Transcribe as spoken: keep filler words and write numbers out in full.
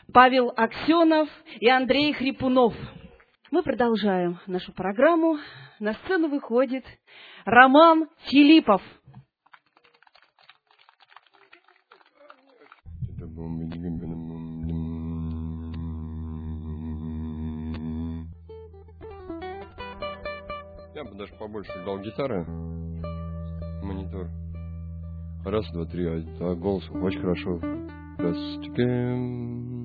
Павел Аксенов и Андрей Хрипунов. Мы продолжаем нашу программу. На сцену выходит Роман Филиппов. Я бы даже побольше дал гитары. Монитор. Раз, два, три. А голос очень хорошо. Здравствуйте.